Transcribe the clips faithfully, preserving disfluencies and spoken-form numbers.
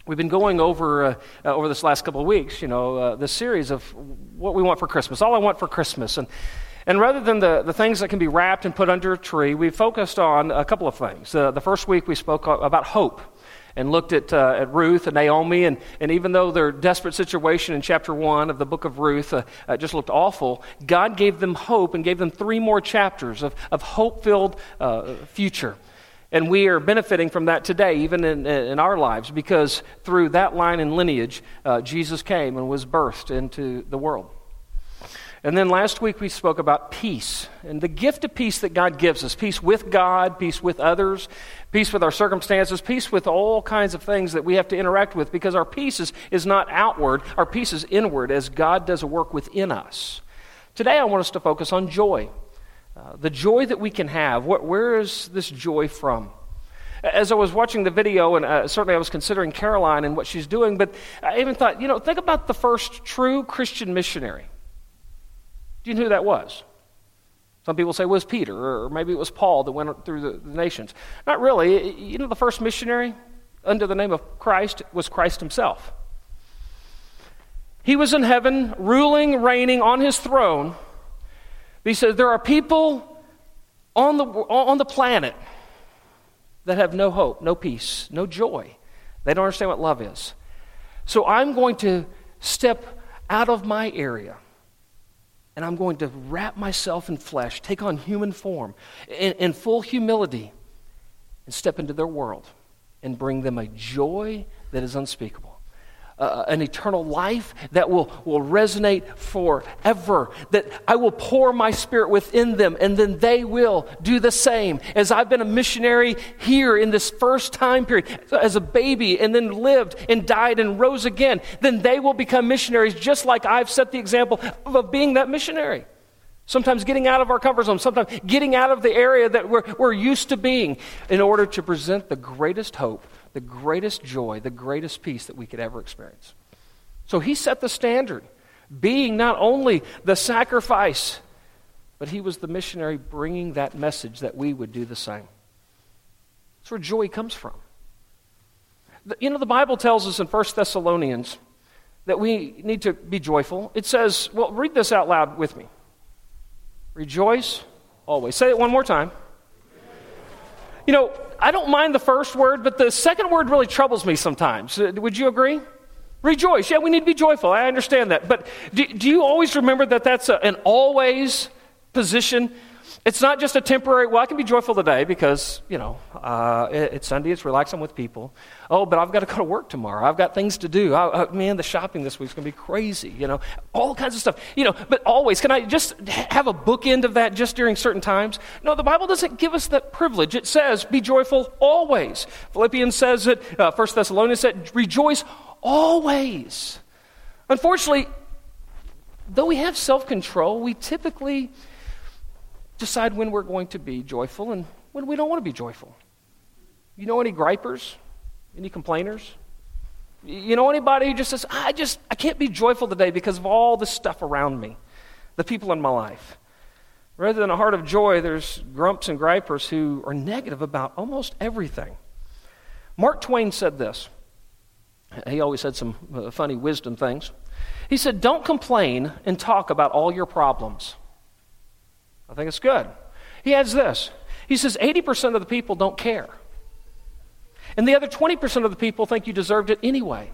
We've been going over uh, uh, over this last couple of weeks, you know, uh, this series of what we want for Christmas, all I want for Christmas. And and rather than the, the things that can be wrapped and put under a tree, we focused on a couple of things. Uh, the first week we spoke about hope and looked at uh, at Ruth and Naomi, and, and even though their desperate situation in chapter one of the book of Ruth uh, uh, just looked awful, God gave them hope and gave them three more chapters of, of hope-filled uh, future. And we are benefiting from that today, even in, in our lives, because through that line and lineage, uh, Jesus came and was birthed into the world. And then last week we spoke about peace and the gift of peace that God gives us. Peace with God, peace with others, peace with our circumstances, peace with all kinds of things that we have to interact with, because our peace is, is not outward, our peace is inward as God does a work within us. Today I want us to focus on joy. Uh, the joy that we can have. What, where is this joy from? As I was watching the video, and uh, certainly I was considering Caroline and what she's doing, but I even thought, you know, think about the first true Christian missionary. Do you know who that was? Some people say it was Peter, or maybe it was Paul that went through the, the nations. Not really. You know, the first missionary under the name of Christ was Christ himself. He was in heaven, ruling, reigning on his throne. He says there are people on the on the planet that have no hope, no peace, no joy. They don't understand what love is. So I'm going to step out of my area, and I'm going to wrap myself in flesh, take on human form, in, in full humility, and step into their world and bring them a joy that is unspeakable. Uh, an eternal life that will, will resonate forever, that I will pour my spirit within them, and then they will do the same. As I've been a missionary here in this first time period, as a baby, and then lived and died and rose again, then they will become missionaries just like I've set the example of, of being that missionary. Sometimes getting out of our comfort zone, sometimes getting out of the area that we're, we're used to being in order to present the greatest hope, the greatest joy, the greatest peace that we could ever experience. So he set the standard, being not only the sacrifice, but he was the missionary bringing that message that we would do the same. That's where joy comes from. You know, the Bible tells us in First Thessalonians that we need to be joyful. It says, well, read this out loud with me. Rejoice always. Say it one more time. You know, I don't mind the first word, but the second word really troubles me sometimes. Uh, would you agree? Rejoice. Yeah, we need to be joyful. I understand that. But do, do you always remember that that's a, an always position? It's not just a temporary, well, I can be joyful today because, you know, uh, it, it's Sunday, it's relaxing with people. Oh, but I've got to go to work tomorrow. I've got things to do. I, I, man, the shopping this week's going to be crazy, you know, all kinds of stuff. You know, but always, can I just have a bookend of that just during certain times? No, the Bible doesn't give us that privilege. It says, be joyful always. Philippians says it, uh, First Thessalonians said, rejoice always. Unfortunately, though we have self-control, we typically decide when we're going to be joyful and when we don't want to be joyful. You know any gripers? Any complainers? You know anybody who just says, I just, I can't be joyful today because of all the stuff around me, the people in my life. Rather than a heart of joy, there's grumps and gripers who are negative about almost everything. Mark Twain said this. He always said some uh, funny wisdom things. He said, don't complain and talk about all your problems. I think it's good. He adds this. He says eighty percent of the people don't care. And the other twenty percent of the people think you deserved it anyway.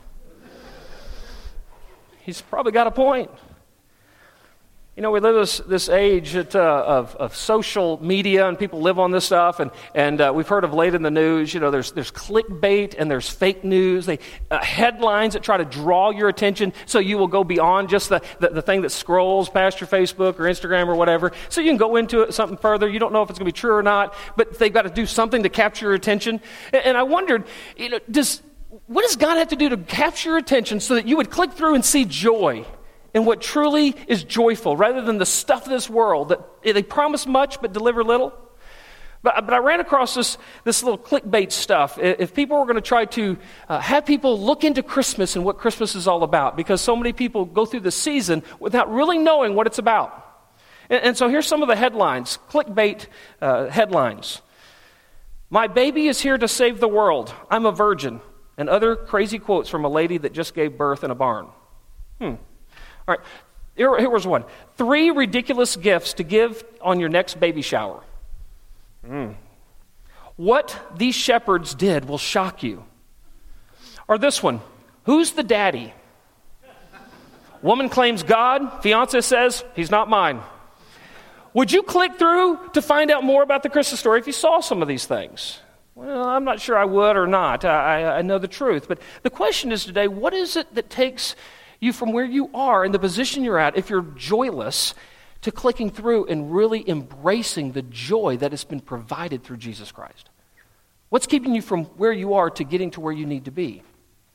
He's probably got a point. You know, we live this, this age at, uh, of, of social media, and people live on this stuff, and, and uh, we've heard of late in the news, you know, there's there's clickbait and there's fake news, they uh, headlines that try to draw your attention so you will go beyond just the, the, the thing that scrolls past your Facebook or Instagram or whatever, so you can go into it something further. You don't know if it's going to be true or not, but they've got to do something to capture your attention. And, and I wondered, you know, does what does God have to do to capture your attention so that you would click through and see joy in what truly is joyful, rather than the stuff of this world that they promise much but deliver little? But, but I ran across this, this little clickbait stuff. If people were going to try to uh, have people look into Christmas and what Christmas is all about, because so many people go through the season without really knowing what it's about. And, and so here's some of the headlines, clickbait uh, headlines. My baby is here to save the world. I'm a virgin. and other crazy quotes from a lady that just gave birth in a barn. Hmm. All right, here, here was one. Three ridiculous gifts to give on your next baby shower. Hmm. What these shepherds did will shock you. Or this one, who's the daddy? Woman claims God, fiance says, he's not mine. Would you click through to find out more about the Christmas story if you saw some of these things? Well, I'm not sure I would or not. I, I know the truth. But the question is today, what is it that takes you from where you are and the position you're at, if you're joyless, to clicking through and really embracing the joy that has been provided through Jesus Christ? What's keeping you from where you are to getting to where you need to be?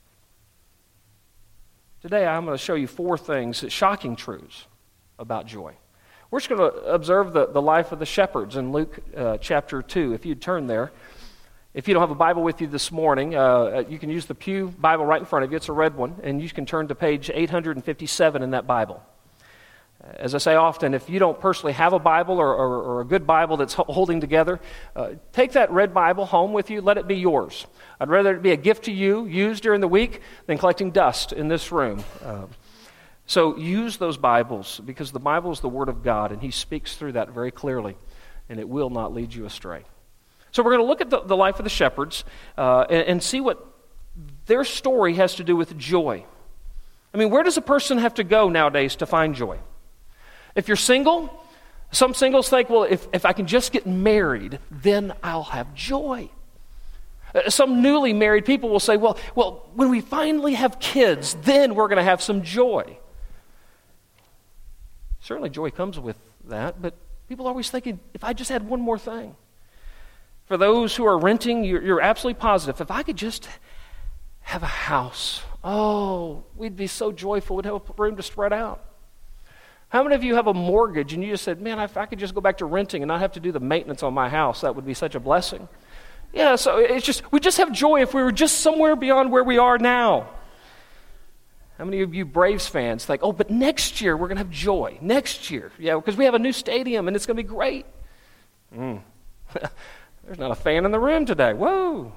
Today, I'm going to show you four things, shocking truths about joy. We're just going to observe the, the life of the shepherds in Luke uh, chapter two. If you'd turn there. If you don't have a Bible with you this morning, uh, you can use the Pew Bible right in front of you. It's a red one, and you can turn to page eight hundred fifty-seven in that Bible. As I say often, if you don't personally have a Bible or, or, or a good Bible that's holding together, uh, take that red Bible home with you. Let it be yours. I'd rather it be a gift to you, used during the week, than collecting dust in this room. Uh, so use those Bibles, because the Bible is the Word of God, and He speaks through that very clearly, and it will not lead you astray. So we're going to look at the, the life of the shepherds uh, and, and see what their story has to do with joy. I mean, where does a person have to go nowadays to find joy? If you're single, some singles think, well, if, if I can just get married, then I'll have joy. Uh, some newly married people will say, well, well, when we finally have kids, then we're going to have some joy. Certainly joy comes with that, but people are always thinking, if I just had one more thing. For those who are renting, you're, you're absolutely positive. If I could just have a house, oh, we'd be so joyful. We'd have room to spread out. How many of you have a mortgage and you just said, man, if I could just go back to renting and not have to do the maintenance on my house, that would be such a blessing. Yeah, so it's just, we just have joy if we were just somewhere beyond where we are now. How many of you Braves fans think, oh, but next year we're going to have joy. Next year, yeah, because we have a new stadium and it's going to be great. Mm. There's not a fan in the room today. Whoa.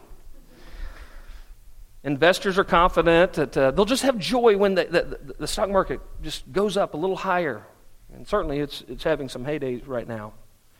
Investors are confident that uh, they'll just have joy when the, the, the stock market just goes up a little higher. And certainly it's, it's having some heydays right now.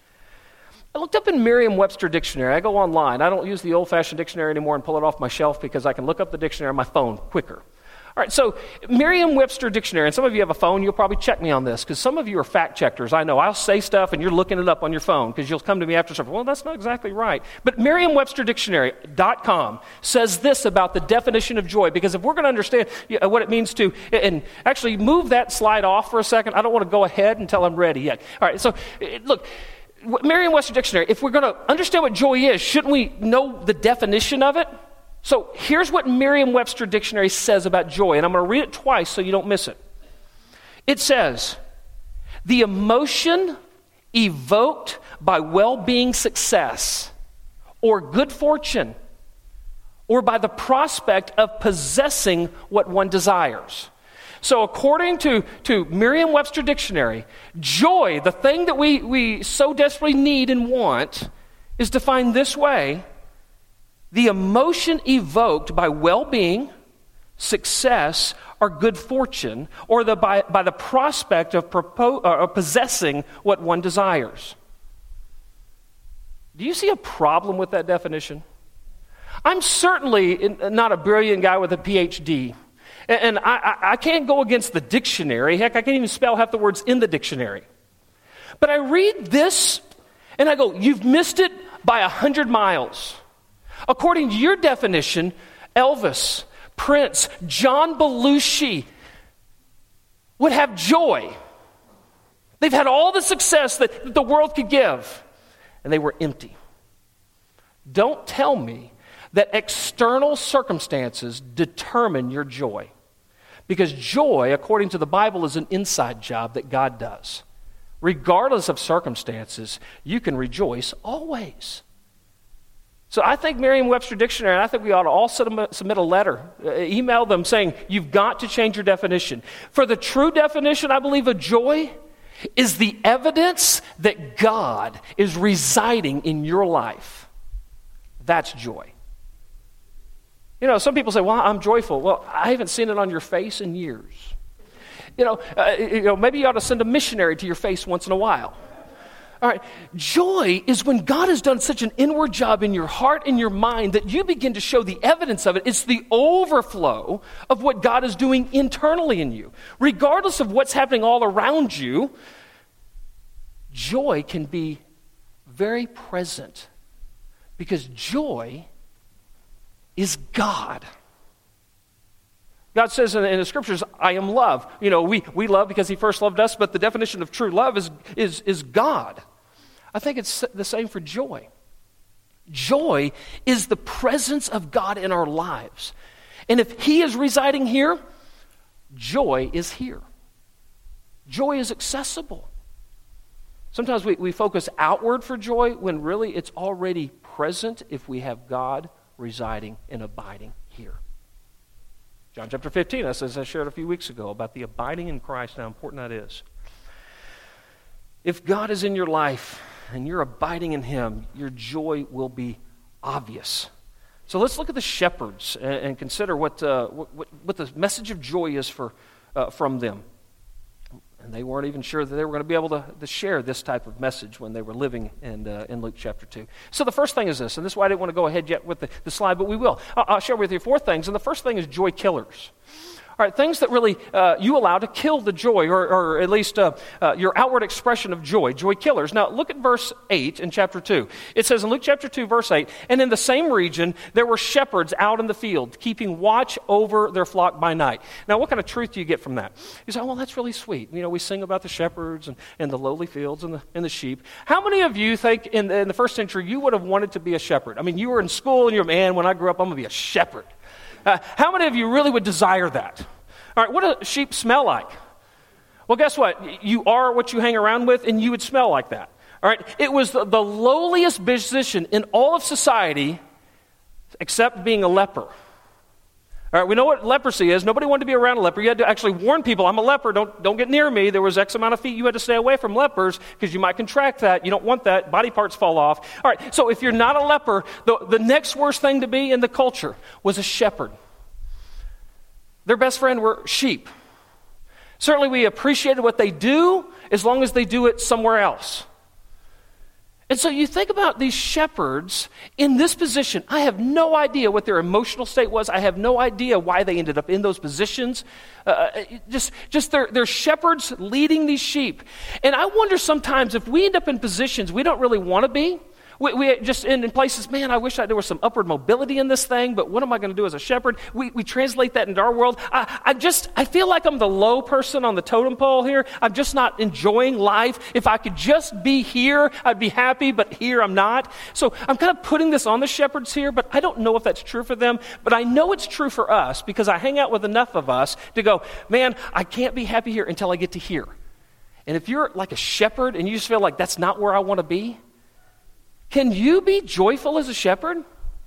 I looked up in Merriam-Webster dictionary. I go online. I don't use the old-fashioned dictionary anymore and pull it off my shelf because I can look up the dictionary on my phone quicker. All right, so Merriam-Webster dictionary, and some of you have a phone, you'll probably check me on this, because some of you are fact checkers. I know, I'll say stuff and you're looking it up on your phone, because you'll come to me after stuff. Well, that's not exactly right. But Merriam-Webster dictionary dot com says this about the definition of joy, because if we're going to understand what it means to, and actually move that slide off for a second. I don't want to go ahead until I'm ready yet. All right, so look, Merriam-Webster dictionary, if we're going to understand what joy is, shouldn't we know the definition of it? So here's what Merriam-Webster dictionary says about joy, and I'm going to read it twice so you don't miss it. It says, the emotion evoked by well-being success or good fortune or by the prospect of possessing what one desires. So according to, to Merriam-Webster dictionary, joy, the thing that we, we so desperately need and want, is defined this way: the emotion evoked by well-being, success, or good fortune, or the, by, by the prospect of, propo- uh, of possessing what one desires. Do you see a problem with that definition? I'm certainly not a brilliant guy with a P H D, and, and I, I, I can't go against the dictionary. Heck, I can't even spell half the words in the dictionary. But I read this, and I go, you've missed it by a hundred miles. According to your definition, Elvis, Prince, John Belushi would have joy. They've had all the success that the world could give, and they were empty. Don't tell me that external circumstances determine your joy, because joy, according to the Bible, is an inside job that God does. Regardless of circumstances, you can rejoice always. So I think Merriam-Webster dictionary, and I think we ought to all submit a letter, uh, email them saying, you've got to change your definition. For the true definition, I believe, of joy is the evidence that God is residing in your life. That's joy. You know, some people say, well, I'm joyful. Well, I haven't seen it on your face in years. You know, uh, you know, maybe you ought to send a missionary to your face once in a while. All right, joy is when God has done such an inward job in your heart and your mind that you begin to show the evidence of it. It's the overflow of what God is doing internally in you. Regardless of what's happening all around you, joy can be very present because joy is God. God says in, in the scriptures, I am love. You know, we, we love because he first loved us, but the definition of true love is, is, is God. I think it's the same for joy. Joy is the presence of God in our lives. And if he is residing here, joy is here. Joy is accessible. Sometimes we, we focus outward for joy when really it's already present if we have God residing and abiding here. John chapter fifteen, as I shared a few weeks ago, about the abiding in Christ and how important that is. If God is in your life and you're abiding in him, your joy will be obvious. So let's look at the shepherds and, and consider what, uh, what what the message of joy is for uh, from them. And they weren't even sure that they were going to be able to, to share this type of message when they were living in, uh, in Luke chapter two. So the first thing is this, and this is why I didn't want to go ahead yet with the, the slide, but we will. I'll, I'll share with you four things, and the first thing is joy killers. All right, things that really uh, you allow to kill the joy, or, or at least uh, uh, your outward expression of joy, joy killers. Now, look at verse eight in chapter two. It says in Luke chapter two, verse eight, and in the same region there were shepherds out in the field, keeping watch over their flock by night. Now, what kind of truth do you get from that? You say, oh, well, that's really sweet. You know, we sing about the shepherds and, and the lowly fields and the, and the sheep. How many of you think in the, in the first century you would have wanted to be a shepherd? I mean, you were in school and you're, man, when I grew up, I'm going to be a shepherd. Uh, how many of you really would desire that? All right, what do sheep smell like? Well, guess what? You are what you hang around with, and you would smell like that. All right, it was the, the lowliest position in all of society except being a leper. All right, we know what leprosy is. Nobody wanted to be around a leper. You had to actually warn people, I'm a leper, don't, don't get near me. There was X amount of feet you had to stay away from lepers because you might contract that. You don't want that. Body parts fall off. All right, so if you're not a leper, the, the next worst thing to be in the culture was a shepherd. Their best friend were sheep. Certainly we appreciated what they do as long as they do it somewhere else. And so you think about these shepherds in this position. I have no idea what their emotional state was. I have no idea why they ended up in those positions. Uh, just just they're, they're shepherds leading these sheep. And I wonder sometimes if we end up in positions we don't really want to be. We, we just in, in places, man, I wish I, there was some upward mobility in this thing, but what am I going to do as a shepherd? We, we translate that into our world. I, I just, I feel like I'm the low person on the totem pole here. I'm just not enjoying life. If I could just be here, I'd be happy, but here I'm not. So I'm kind of putting this on the shepherds here, but I don't know if that's true for them, but I know it's true for us because I hang out with enough of us to go, man, I can't be happy here until I get to here. And if you're like a shepherd and you just feel like that's not where I want to be, can you be joyful as a shepherd?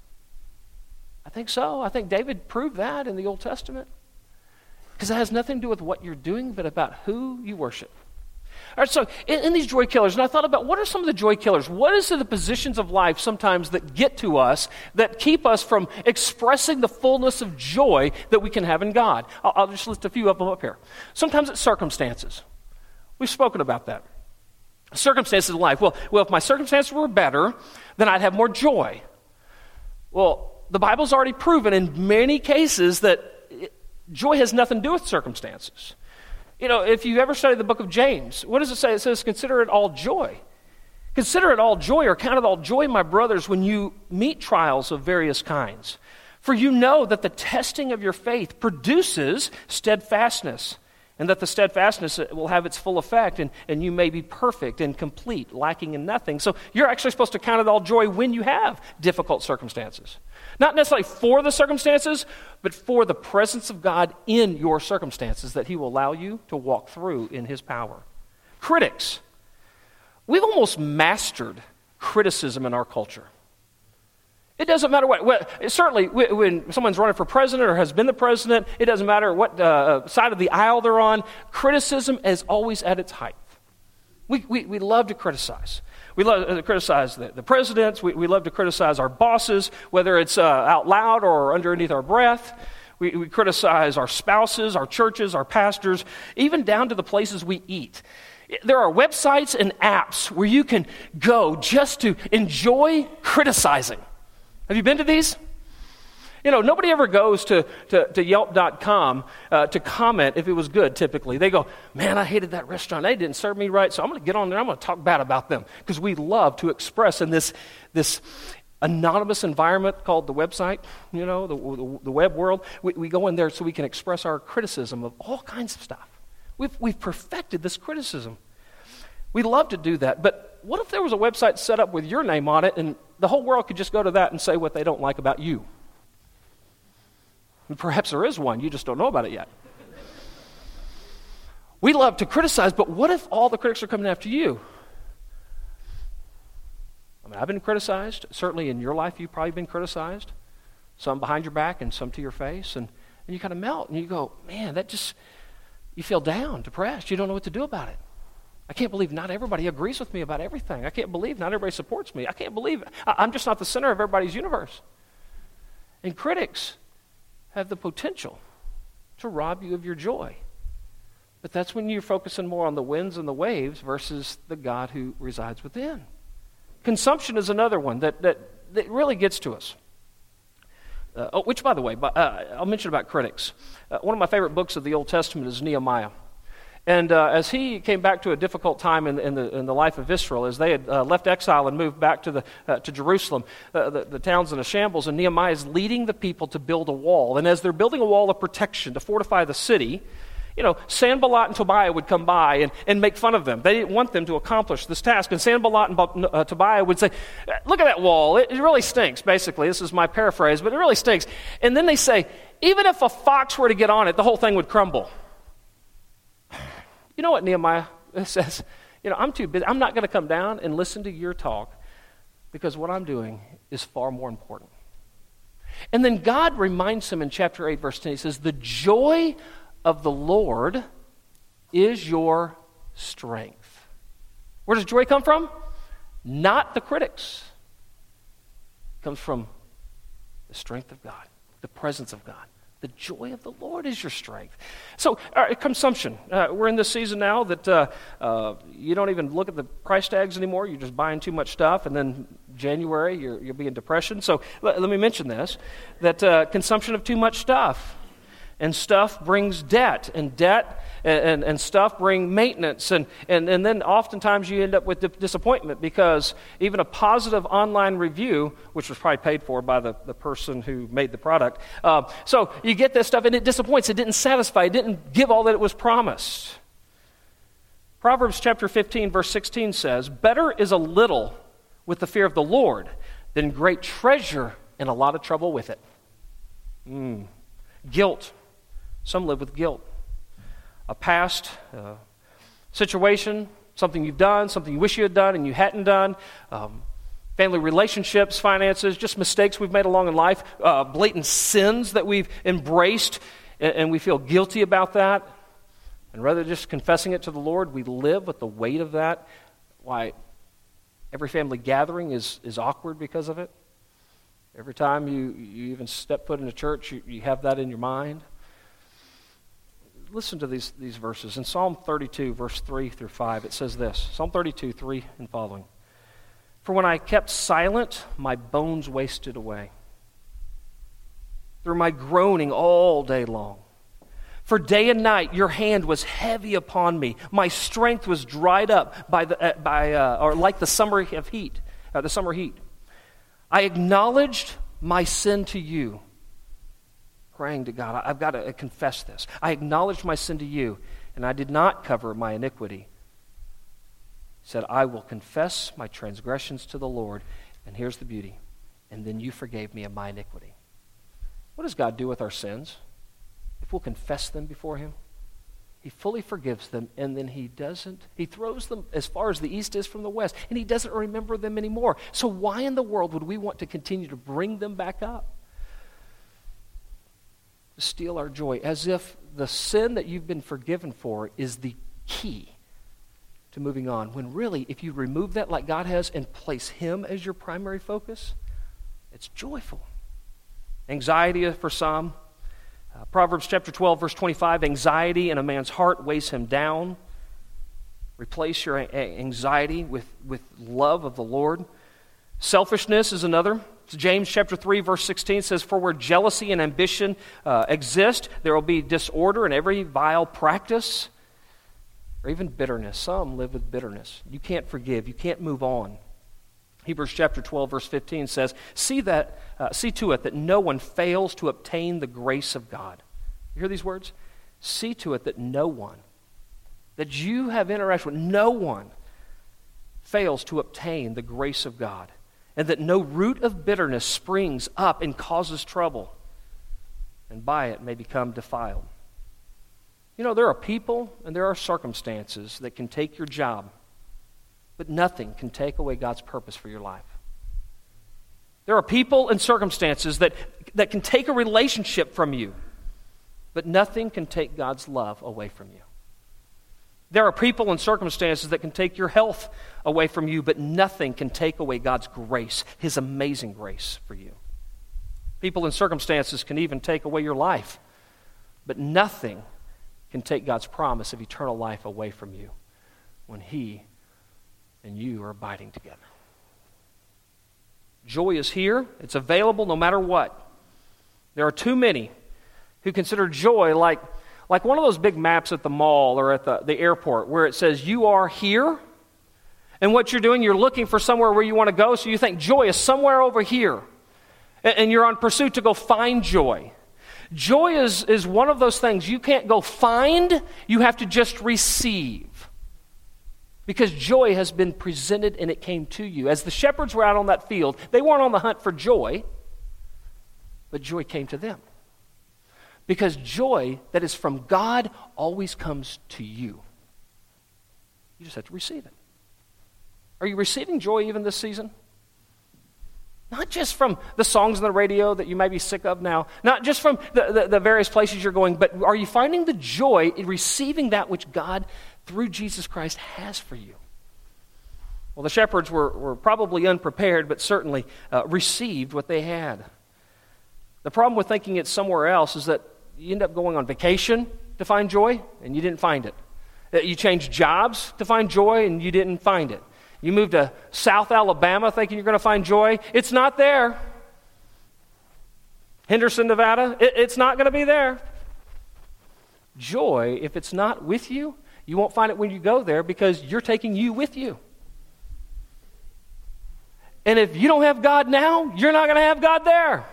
I think so. I think David proved that in the Old Testament. Because it has nothing to do with what you're doing, but about who you worship. All right, so in, in these joy killers, and I thought about what are some of the joy killers? What is the positions of life sometimes that get to us, that keep us from expressing the fullness of joy that we can have in God? I'll, I'll just list a few of them up here. Sometimes it's circumstances. We've spoken about that. Circumstances in life. Well, well, if my circumstances were better, then I'd have more joy. Well, the Bible's already proven in many cases that it, joy has nothing to do with circumstances. You know, if you ever study the book of James, what does it say? It says, consider it all joy. Consider it all joy, or count it all joy, my brothers, when you meet trials of various kinds. For you know that the testing of your faith produces steadfastness. And that the steadfastness will have its full effect, and, and you may be perfect and complete, lacking in nothing. So you're actually supposed to count it all joy when you have difficult circumstances. Not necessarily for the circumstances, but for the presence of God in your circumstances that he will allow you to walk through in his power. Critics. We've almost mastered criticism in our culture. It doesn't matter what, what, certainly when someone's running for president or has been the president, it doesn't matter what uh, side of the aisle they're on, criticism is always at its height. We, we, we love to criticize. We love to criticize the, the presidents. We, we love to criticize our bosses, whether it's uh, out loud or underneath our breath. We, we criticize our spouses, our churches, our pastors, even down to the places we eat. There are websites and apps where you can go just to enjoy criticizing. Have you been to these? You know, nobody ever goes to, to, to Yelp dot com uh, to comment if it was good, typically. They go, man, I hated that restaurant. They didn't serve me right, so I'm going to get on there. I'm going to talk bad about them. Because we love to express in this, this anonymous environment called the website, you know, the, the, the web world. We, we go in there so we can express our criticism of all kinds of stuff. We've, we've perfected this criticism. We love to do that. But what if there was a website set up with your name on it and the whole world could just go to that and say what they don't like about you? And perhaps there is one. You just don't know about it yet. We love to criticize, but what if all the critics are coming after you? I mean, I've been criticized. Certainly in your life, you've probably been criticized. Some behind your back and some to your face. And, and you kind of melt and you go, man, that just, you feel down, depressed. You don't know what to do about it. I can't believe not everybody agrees with me about everything. I can't believe not everybody supports me. I can't believe I, I'm just not the center of everybody's universe. And critics have the potential to rob you of your joy. But that's when you're focusing more on the winds and the waves versus the God who resides within. Consumption is another one that, that, that really gets to us. Uh, oh, which, by the way, uh, I'll mention about critics. Uh, one of my favorite books of the Old Testament is Nehemiah. And uh, as he came back to a difficult time in, in, the, in the life of Israel, as they had uh, left exile and moved back to, the, uh, to Jerusalem, uh, the, the town's in a shambles, and Nehemiah is leading the people to build a wall. And as they're building a wall of protection to fortify the city, you know, Sanballat and Tobiah would come by and, and make fun of them. They didn't want them to accomplish this task. And Sanballat and uh, Tobiah would say, look at that wall. It, it really stinks, basically. This is my paraphrase, but it really stinks. And then they say, even if a fox were to get on it, the whole thing would crumble. You know what Nehemiah says? You know, I'm too busy. I'm not going to come down and listen to your talk because what I'm doing is far more important. And then God reminds him in chapter eight, verse ten. He says, the joy of the Lord is your strength. Where does joy come from? Not the critics. It comes from the strength of God, the presence of God. The joy of the Lord is your strength. So, uh, consumption. Uh, we're in this season now that uh, uh, you don't even look at the price tags anymore. You're just buying too much stuff. And then January, you're, you'll be in depression. So let, let me mention this, that uh, consumption of too much stuff. And stuff brings debt, and debt and, and, and stuff bring maintenance, and, and, and then oftentimes you end up with di- disappointment because even a positive online review, which was probably paid for by the, the person who made the product, uh, so you get this stuff and it disappoints, it didn't satisfy, it didn't give all that it was promised. Proverbs chapter fifteen verse sixteen says, better is a little with the fear of the Lord than great treasure and a lot of trouble with it. Mm. Guilt. Some live with guilt. A past uh, situation, something you've done, something you wish you had done and you hadn't done, um, family relationships, finances, just mistakes we've made along in life, uh, blatant sins that we've embraced, and, and we feel guilty about that. And rather than just confessing it to the Lord, we live with the weight of that. Why, every family gathering is, is awkward because of it. Every time you, you even step foot in a church, you, you have that in your mind. Listen to these, these verses. In Psalm thirty-two, verse three through five, it says this. Psalm thirty-two, three and following. For when I kept silent, my bones wasted away through my groaning all day long. For day and night your hand was heavy upon me. My strength was dried up by the uh, by uh, or like the summer of heat, uh, the summer heat. I acknowledged my sin to you. Praying to God, I've got to confess this. I acknowledged my sin to you, and I did not cover my iniquity. He said, I will confess my transgressions to the Lord, and here's the beauty, and then you forgave me of my iniquity. What does God do with our sins? If we'll confess them before him, he fully forgives them, and then he doesn't, he throws them as far as the east is from the west, and he doesn't remember them anymore. So why in the world would we want to continue to bring them back up? To steal our joy, as if the sin that you've been forgiven for is the key to moving on. When really, if you remove that like God has and place Him as your primary focus, it's joyful. Anxiety for some. Uh, Proverbs chapter twelve, verse twenty-five, anxiety in a man's heart weighs him down. Replace your a- anxiety with, with love of the Lord. Selfishness is another. James chapter three, verse sixteen says, for where jealousy and ambition uh, exist, there will be disorder in every vile practice, or even bitterness. Some live with bitterness. You can't forgive. You can't move on. Hebrews chapter twelve, verse fifteen says, see that, uh, see to it that no one fails to obtain the grace of God. You hear these words? See to it that no one, that you have interaction with, no one fails to obtain the grace of God, and that no root of bitterness springs up and causes trouble, and by it may become defiled. You know, there are people and there are circumstances that can take your job, but nothing can take away God's purpose for your life. There are people and circumstances that, that can take a relationship from you, but nothing can take God's love away from you. There are people and circumstances that can take your health away from you, but nothing can take away God's grace, His amazing grace for you. People and circumstances can even take away your life, but nothing can take God's promise of eternal life away from you when He and you are abiding together. Joy is here. It's available no matter what. There are too many who consider joy like, like one of those big maps at the mall or at the, the airport where it says, you are here. And what you're doing, you're looking for somewhere where you want to go, so you think joy is somewhere over here. And, and you're on pursuit to go find joy. Joy is, is one of those things you can't go find, you have to just receive. Because joy has been presented and it came to you. As the shepherds were out on that field, they weren't on the hunt for joy, but joy came to them. Because joy that is from God always comes to you. You just have to receive it. Are you receiving joy even this season? Not just from the songs on the radio that you may be sick of now, not just from the, the, the various places you're going, but are you finding the joy in receiving that which God, through Jesus Christ, has for you? Well, the shepherds were, were probably unprepared, but certainly uh, received what they had. The problem with thinking it's somewhere else is that you end up going on vacation to find joy, and you didn't find it. You changed jobs to find joy, and you didn't find it. You moved to South Alabama thinking you're going to find joy. It's not there. Henderson, Nevada, it, it's not going to be there. Joy, if it's not with you, you won't find it when you go there because you're taking you with you. And if you don't have God now, you're not going to have God there.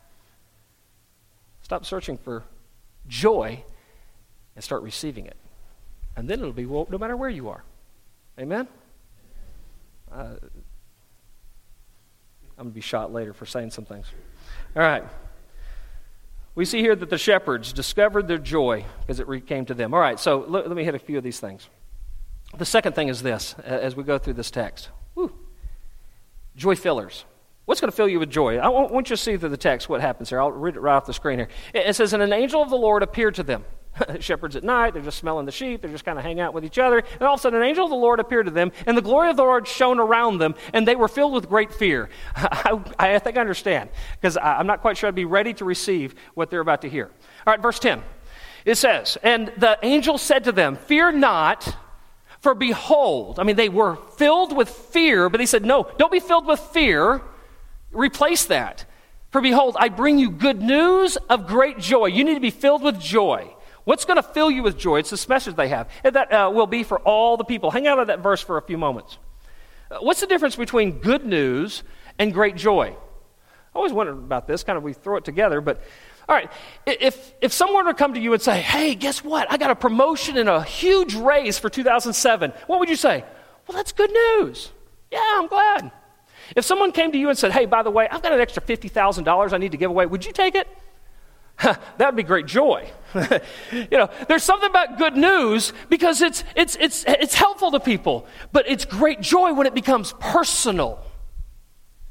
Stop searching for joy and start receiving it. And then it'll be well, no matter where you are. Amen? Uh, I'm going to be shot later for saying some things. All right. We see here that the shepherds discovered their joy because it came to them. All right, so let, let me hit a few of these things. The second thing is this, as we go through this text. Woo. Joy fillers. What's going to fill you with joy? I want you to see through the text what happens here. I'll read it right off the screen here. It says, and an angel of the Lord appeared to them. Shepherds at night, they're just smelling the sheep, they're just kind of hanging out with each other, and all of a sudden an angel of the Lord appeared to them, and the glory of the Lord shone around them, and they were filled with great fear. I, I think I understand, because I'm not quite sure I'd be ready to receive what they're about to hear. All right, verse ten. It says, and the angel said to them, fear not, for behold, I mean, they were filled with fear, but he said, no, don't be filled with fear. Replace that. For behold, I bring you good news of great joy. You need to be filled with joy. What's going to fill you with joy? It's this message they have. And that uh, will be for all the people. Hang out on that verse for a few moments. Uh, what's the difference between good news and great joy? I always wondered about this. Kind of we throw it together. But, all right, if, if someone were to come to you and say, hey, guess what? I got a promotion and a huge raise for two thousand seven. What would you say? Well, that's good news. Yeah, I'm glad. If someone came to you and said, hey, by the way, I've got an extra fifty thousand dollars I need to give away, would you take it? That would be great joy. You know, there's something about good news because it's it's it's it's helpful to people, but it's great joy when it becomes personal.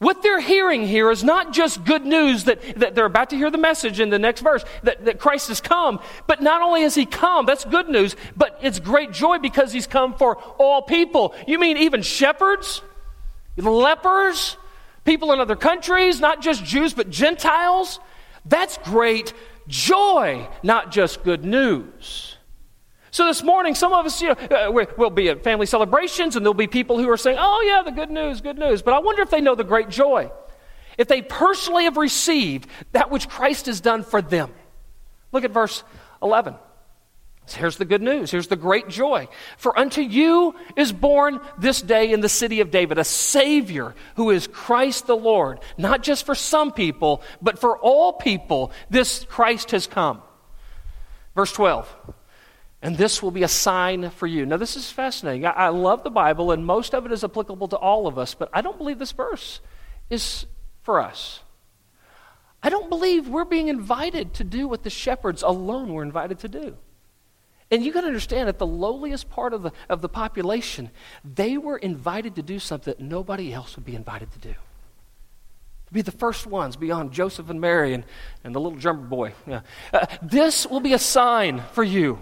What they're hearing here is not just good news that, that they're about to hear the message in the next verse, that, that Christ has come. But not only has he come, that's good news, but it's great joy because he's come for all people. You mean even shepherds, lepers, people in other countries, not just Jews, but Gentiles? That's great joy, not just good news. So this morning, some of us, you know, uh, we'll be at family celebrations, and there'll be people who are saying, oh yeah, the good news, good news. But I wonder if they know the great joy. If they personally have received that which Christ has done for them. Look at verse eleven. Here's the good news. Here's the great joy. For unto you is born this day in the city of David a Savior who is Christ the Lord. Not just for some people, but for all people, this Christ has come. Verse twelve. And this will be a sign for you. Now, this is fascinating. I, I love the Bible, and most of it is applicable to all of us, but I don't believe this verse is for us. I don't believe we're being invited to do what the shepherds alone were invited to do. And you got to understand, at the lowliest part of the, of the population, they were invited to do something that nobody else would be invited to do. To be the first ones beyond Joseph and Mary and, and the little drummer boy. Yeah. Uh, this will be a sign for you.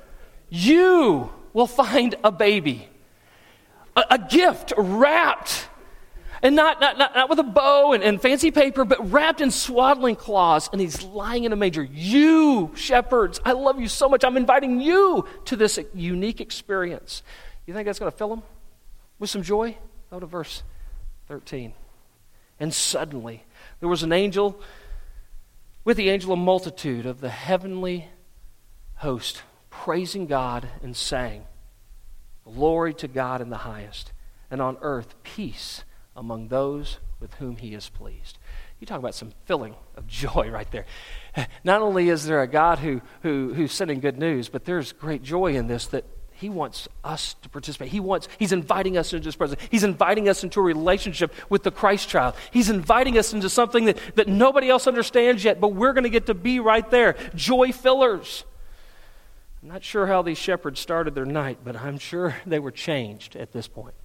You will find a baby, a, a gift wrapped, and not, not, not, not with a bow and, and fancy paper, but wrapped in swaddling cloths, and he's lying in a manger. You, shepherds, I love you so much. I'm inviting you to this unique experience. You think that's going to fill him with some joy? Go to verse thirteen. And suddenly there was an angel, with the angel a multitude of the heavenly host, praising God and saying, glory to God in the highest, and on earth peace among those with whom he is pleased. You talk about some filling of joy right there. Not only is there a God who, who who's sending good news, but there's great joy in this that he wants us to participate. He wants, he's inviting us into his presence. He's inviting us into a relationship with the Christ child. He's inviting us into something that, that nobody else understands yet, but we're going to get to be right there. Joy fillers. I'm not sure how these shepherds started their night, but I'm sure they were changed at this point.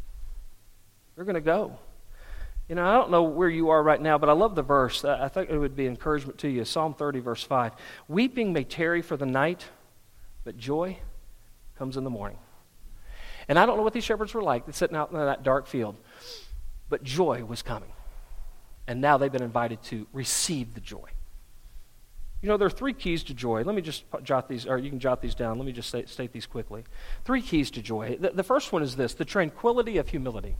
We're going to go. You know, I don't know where you are right now, but I love the verse. I think it would be encouragement to you. Psalm thirty, verse five. Weeping may tarry for the night, but joy comes in the morning. And I don't know what these shepherds were like. They're sitting out in that dark field. But joy was coming. And now they've been invited to receive the joy. You know, there are three keys to joy. Let me just jot these, or you can jot these down. Let me just say, state these quickly. Three keys to joy. The, the first one is this, the tranquility of humility.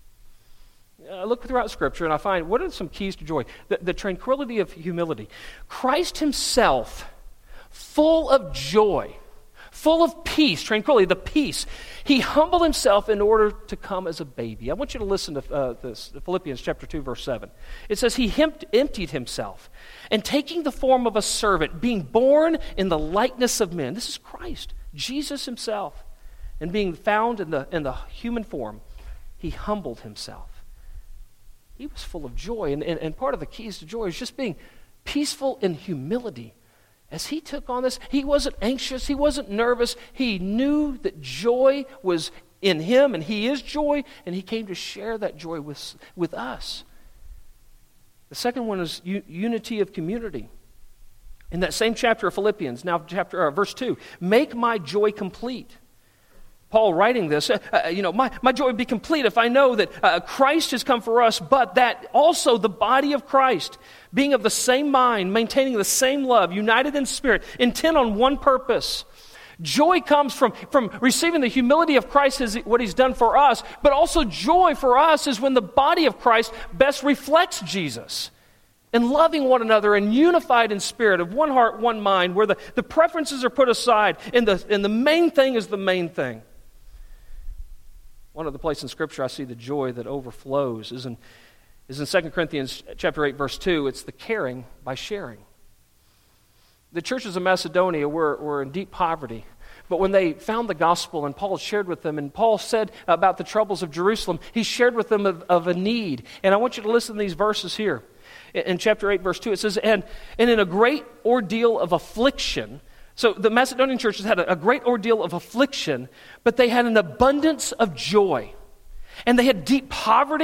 I look throughout Scripture and I find, what are some keys to joy? The, the tranquility of humility. Christ himself, full of joy, full of peace, tranquility, the peace. He humbled himself in order to come as a baby. I want you to listen to uh, this, Philippians chapter two, verse seven. It says, he emptied himself, and taking the form of a servant, being born in the likeness of men. This is Christ, Jesus himself. And being found in the, in the human form, he humbled himself. He was full of joy. And, and, and part of the keys to joy is just being peaceful in humility. As he took on this, he wasn't anxious, he wasn't nervous. He knew that joy was in him, and he is joy, and he came to share that joy with, with us. The second one is u- unity of community. In that same chapter of Philippians, now chapter uh, verse two, make my joy complete. Paul writing this, uh, uh, you know, my, my joy would be complete if I know that uh, Christ has come for us, but that also the body of Christ, being of the same mind, maintaining the same love, united in spirit, intent on one purpose. Joy comes from, from receiving the humility of Christ, as what he's done for us, but also joy for us is when the body of Christ best reflects Jesus. And loving one another and unified in spirit of one heart, one mind, where the, the preferences are put aside and the, and the main thing is the main thing. One of the places in Scripture I see the joy that overflows is in, is in Second Corinthians chapter eight, verse two. It's the caring by sharing. The churches of Macedonia were, were in deep poverty. But when they found the gospel and Paul shared with them, and Paul said about the troubles of Jerusalem, he shared with them of, of a need. And I want you to listen to these verses here. In, in chapter eight, verse two, it says, and, and in a great ordeal of affliction. So the Macedonian churches had a, a great ordeal of affliction, but they had an abundance of joy. And they had deep poverty,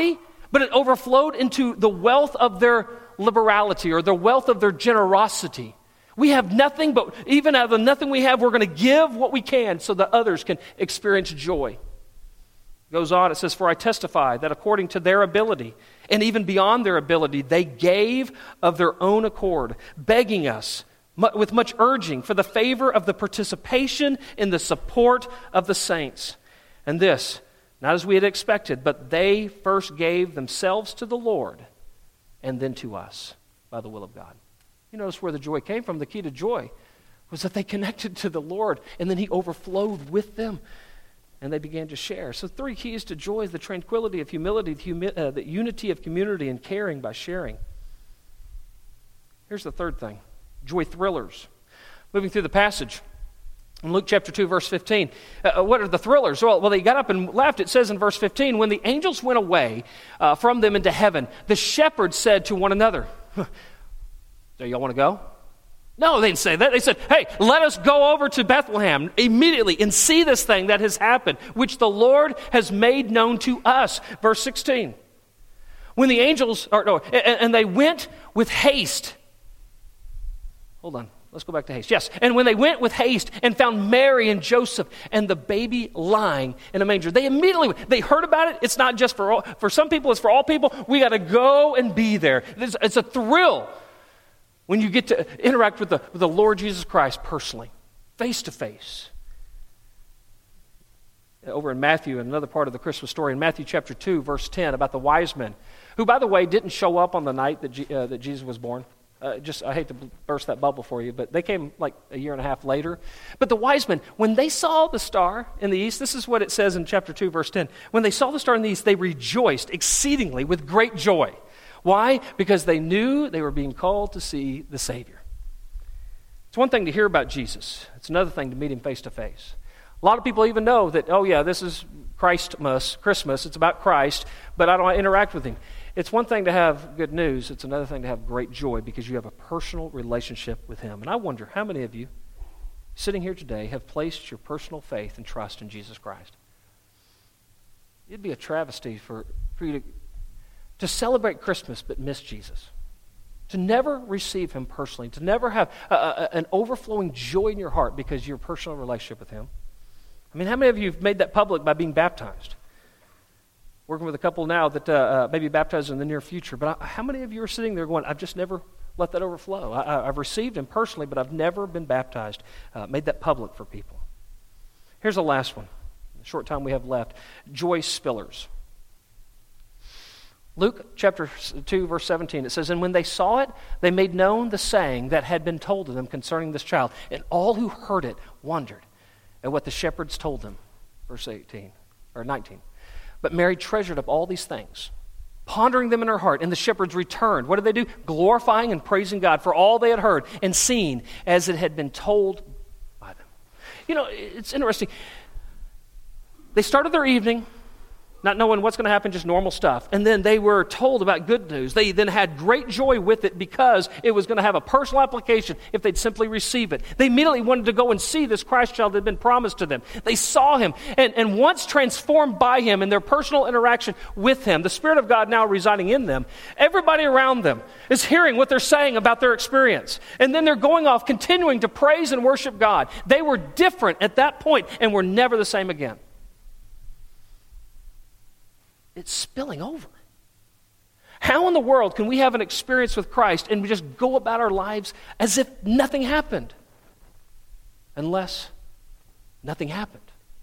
but it overflowed into the wealth of their liberality or the wealth of their generosity. We have nothing, but even out of the nothing we have, we're going to give what we can so that others can experience joy. It goes on, it says, "For I testify that according to their ability, and even beyond their ability, they gave of their own accord, begging us with much urging for the favor of the participation in the support of the saints. And this, not as we had expected, but they first gave themselves to the Lord and then to us by the will of God." You notice where the joy came from. The key to joy was that they connected to the Lord, and then he overflowed with them, and they began to share. So three keys to joy is the tranquility of humility, the, humi- uh, the unity of community, and caring by sharing. Here's the third thing, joy thrillers. Moving through the passage, in Luke chapter two, verse fifteen, uh, what are the thrillers? Well, well, they got up and left. It says in verse fifteen, "When the angels went away uh, from them into heaven, the shepherds said to one another," "Do y'all want to go?" No, they didn't say that. They said, "Hey, let us go over to Bethlehem immediately and see this thing that has happened, which the Lord has made known to us." Verse sixteen, "When the angels, or no, and, and they went with haste." Hold on. Let's go back to haste. Yes. "And when they went with haste and found Mary and Joseph and the baby lying in a manger," they immediately, they heard about it. It's not just for all, for some people, it's for all people. We got to go and be there. It's, it's a thrill when you get to interact with the, with the Lord Jesus Christ personally, face to face. Over in Matthew, another part of the Christmas story, in Matthew chapter two, verse ten, about the wise men, who, by the way, didn't show up on the night that, G, uh, that Jesus was born. Uh, just, I hate to burst that bubble for you, but they came like a year and a half later. But the wise men, when they saw the star in the east, this is what it says in chapter two, verse ten. "When they saw the star in the east, they rejoiced exceedingly with great joy." Why? Because they knew they were being called to see the Savior. It's one thing to hear about Jesus. It's another thing to meet him face to face. A lot of people even know that, oh yeah, this is Christmas, Christmas, it's about Christ, but I don't interact with him. It's one thing to have good news. It's another thing to have great joy because you have a personal relationship with him. And I wonder how many of you sitting here today have placed your personal faith and trust in Jesus Christ. It'd be a travesty for, for you to, to celebrate Christmas but miss Jesus, to never receive him personally, to never have a, a, an overflowing joy in your heart because of your personal relationship with him. I mean, how many of you have made that public by being baptized? Working with a couple now that uh, uh, may be baptized in the near future. But I, how many of you are sitting there going, "I've just never let that overflow. I, I've received him personally, but I've never been baptized," uh, made that public for people. Here's the last one. The short time we have left. Joy spillers. Luke chapter two, verse seventeen, it says, "And when they saw it, they made known the saying that had been told to them concerning this child. And all who heard it wondered at what the shepherds told them." Verse eighteen, or nineteen. "But Mary treasured up all these things, pondering them in her heart. And the shepherds returned." What did they do? "Glorifying and praising God for all they had heard and seen as it had been told by them." You know, it's interesting. They started their evening not knowing what's going to happen, just normal stuff. And then they were told about good news. They then had great joy with it because it was going to have a personal application if they'd simply receive it. They immediately wanted to go and see this Christ child that had been promised to them. They saw him, and, and once transformed by him in their personal interaction with him, the Spirit of God now residing in them, everybody around them is hearing what they're saying about their experience. And then they're going off, continuing to praise and worship God. They were different at that point and were never the same again. It's spilling over. How in the world can we have an experience with Christ and we just go about our lives as if nothing happened? Unless nothing happened.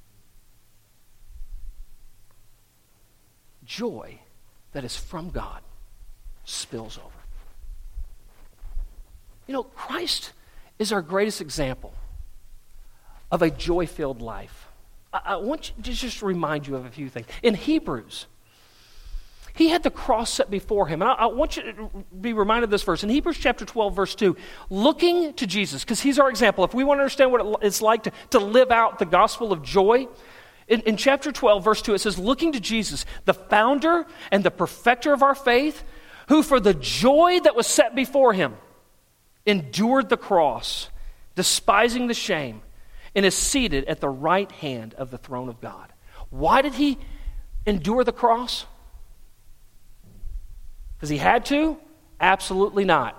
Joy that is from God spills over. You know, Christ is our greatest example of a joy-filled life. I, I want to just remind you of a few things. In Hebrews, he had the cross set before him. And I, I want you to be reminded of this verse. In Hebrews chapter twelve, verse two, looking to Jesus, because he's our example. If we want to understand what it's like to, to live out the gospel of joy, in, in chapter twelve, verse two, it says, looking to Jesus, the founder and the perfecter of our faith, who for the joy that was set before him endured the cross, despising the shame, and is seated at the right hand of the throne of God. Why did he endure the cross? Because he had to? Absolutely not.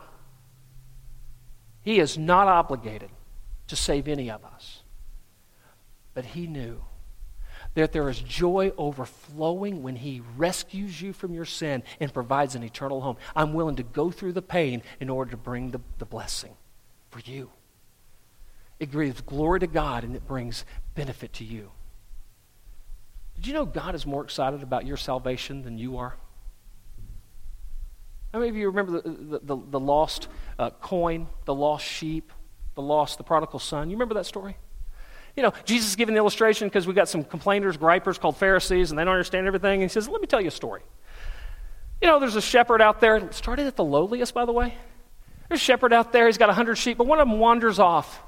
He is not obligated to save any of us. But he knew that there is joy overflowing when he rescues you from your sin and provides an eternal home. I'm willing to go through the pain in order to bring the, the blessing for you. It gives glory to God and it brings benefit to you. Did you know God is more excited about your salvation than you are? How many of you remember the, the, the, the lost uh, coin, the lost sheep, the lost, the prodigal son? You remember that story? You know, Jesus is giving the illustration because we got some complainers, gripers called Pharisees, and they don't understand everything. And he says, let me tell you a story. You know, there's a shepherd out there. It started at the lowliest, by the way. There's a shepherd out there. He's got a hundred sheep, but one of them wanders off.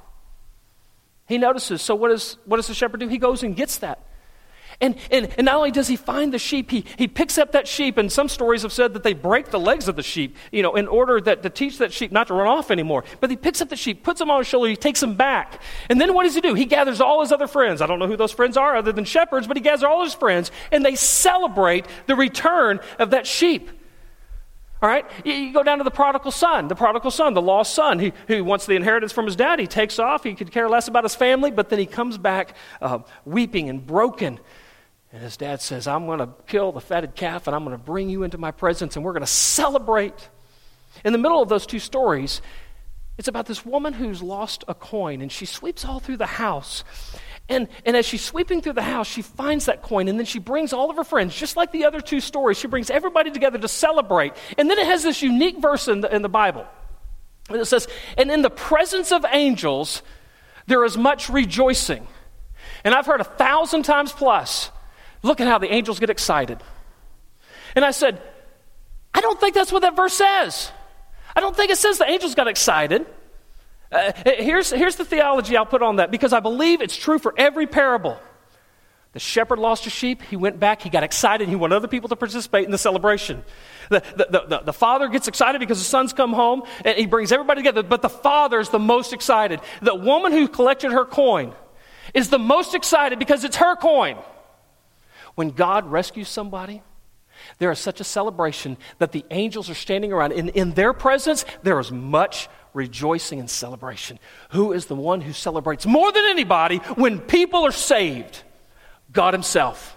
He notices. So what, is, what does the shepherd do? He goes and gets that. And, and, and not only does he find the sheep, he, he picks up that sheep, and some stories have said that they break the legs of the sheep, you know, in order that, to teach that sheep not to run off anymore. But he picks up the sheep, puts them on his shoulder, he takes them back. And then what does he do? He gathers all his other friends. I don't know who those friends are other than shepherds, but he gathers all his friends, and they celebrate the return of that sheep. All right? You, you go down to the prodigal son, the prodigal son, the lost son, he, who wants the inheritance from his dad. He takes off. He could care less about his family, but then he comes back uh, weeping and broken. And his dad says, I'm going to kill the fatted calf and I'm going to bring you into my presence and we're going to celebrate. In the middle of those two stories, it's about this woman who's lost a coin and she sweeps all through the house. And, and as she's sweeping through the house, she finds that coin and then she brings all of her friends, just like the other two stories. She brings everybody together to celebrate. And then it has this unique verse in the, in the Bible. And it says, and in the presence of angels, there is much rejoicing. And I've heard a thousand times plus, look at how the angels get excited. And I said, I don't think that's what that verse says. I don't think it says the angels got excited. Uh, here's, here's the theology I'll put on that, because I believe it's true for every parable. The shepherd lost a sheep. He went back. He got excited. He wanted other people to participate in the celebration. The, the, the, the, the father gets excited because the son's come home, and he brings everybody together. But the father's the most excited. The woman who collected her coin is the most excited because it's her coin. When God rescues somebody, there is such a celebration that the angels are standing around. In, in their presence, there is much rejoicing and celebration. Who is the one who celebrates more than anybody when people are saved? God himself.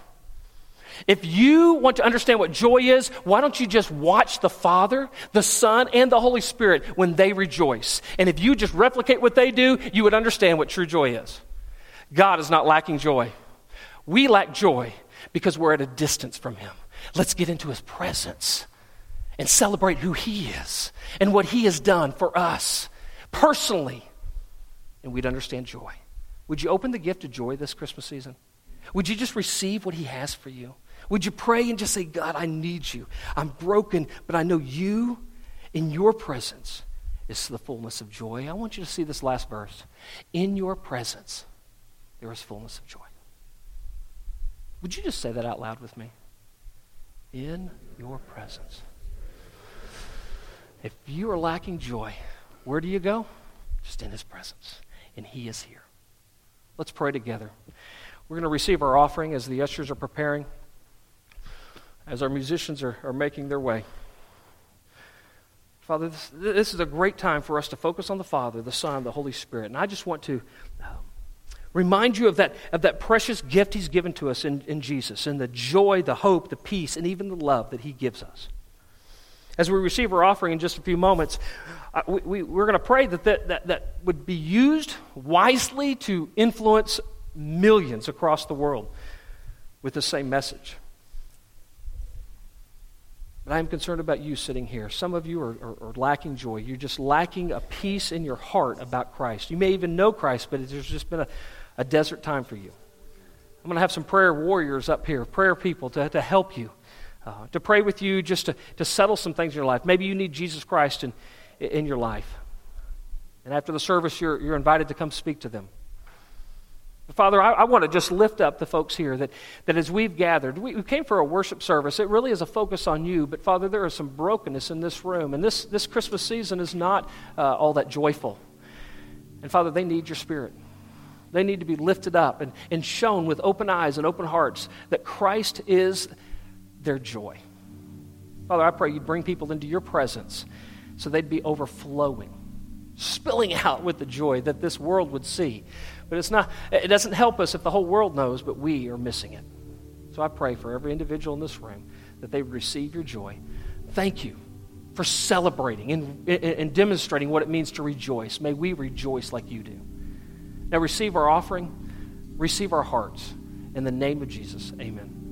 If you want to understand what joy is, why don't you just watch the Father, the Son, and the Holy Spirit when they rejoice? And if you just replicate what they do, you would understand what true joy is. God is not lacking joy. We lack joy because we're at a distance from him. Let's get into his presence and celebrate who he is and what he has done for us personally. And we'd understand joy. Would you open the gift of joy this Christmas season? Would you just receive what he has for you? Would you pray and just say, God, I need you. I'm broken, but I know you in your presence is the fullness of joy. I want you to see this last verse. In your presence, there is fullness of joy. Would you just say that out loud with me? In your presence. If you are lacking joy, where do you go? Just in his presence. And he is here. Let's pray together. We're going to receive our offering as the ushers are preparing, as our musicians are, are making their way. Father, this, this is a great time for us to focus on the Father, the Son, the Holy Spirit. And I just want to um, remind you of that, of that precious gift he's given to us in, in Jesus, and the joy, the hope, the peace, and even the love that he gives us. As we receive our offering in just a few moments, uh, we, we, we're going to pray that that, that that would be used wisely to influence millions across the world with the same message. But I am concerned about you sitting here. Some of you are, are, are lacking joy. You're just lacking a peace in your heart about Christ. You may even know Christ, but there's just been a, a desert time for you. I'm going to have some prayer warriors up here, prayer people to, to help you, uh, to pray with you, just to, to settle some things in your life. Maybe you need Jesus Christ in, in your life. And after the service, you're, you're invited to come speak to them. Father, I, I want to just lift up the folks here that, that as we've gathered, we, we came for a worship service. It really is a focus on you, but Father, there is some brokenness in this room, and this, this Christmas season is not uh, all that joyful. And Father, they need your Spirit. They need to be lifted up and, and shown with open eyes and open hearts that Christ is their joy. Father, Father, I pray you'd bring people into your presence so they'd be overflowing, spilling out with the joy that this world would see. But it's not, it doesn't help us if the whole world knows, but we are missing it. So I pray for every individual in this room that they would receive your joy. Thank you for celebrating and, and demonstrating what it means to rejoice. May we rejoice like you do. Now receive our offering, receive our hearts. In the name of Jesus, amen.